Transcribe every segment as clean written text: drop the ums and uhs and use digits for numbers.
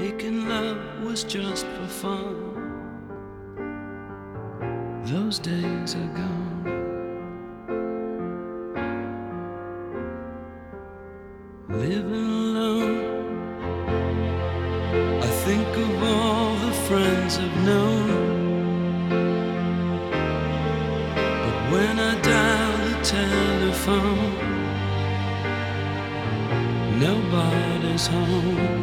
Making love was just for fun. Those days are gone. Living alone, I think of all the friends I've known. But when I dial the telephone, nobody's home.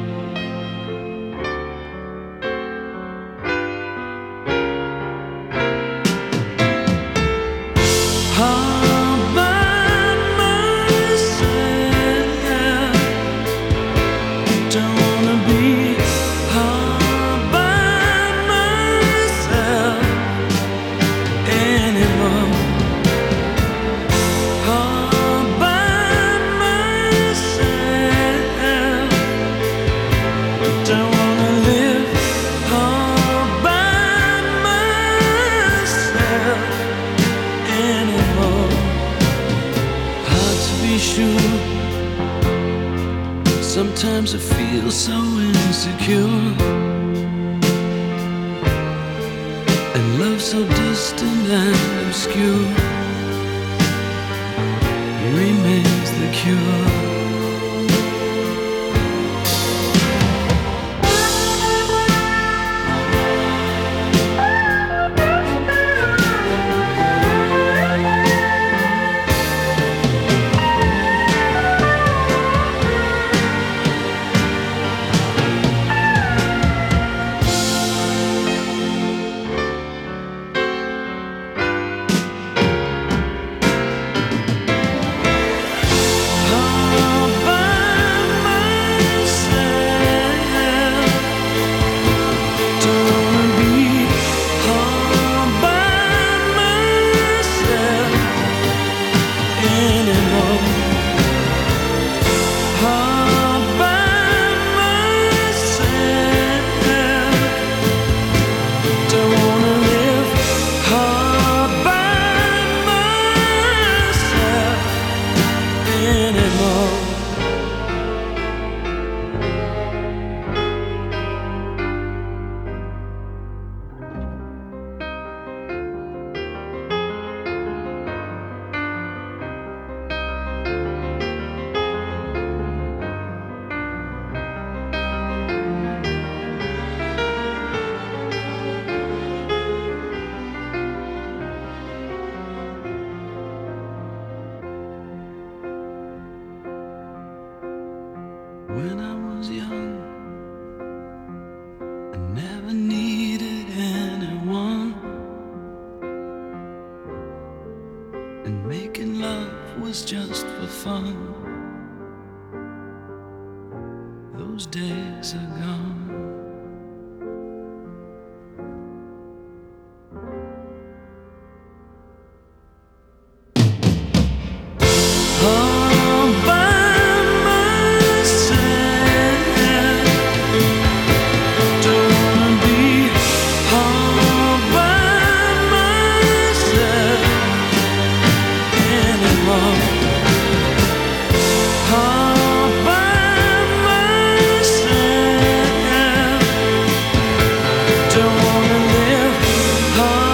Sometimes I feel so insecure, and love so distant and obscure remains the cure. When I was young, I never needed anyone, and making love was just for fun. Those days are gone.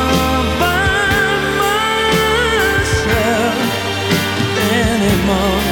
Anymore.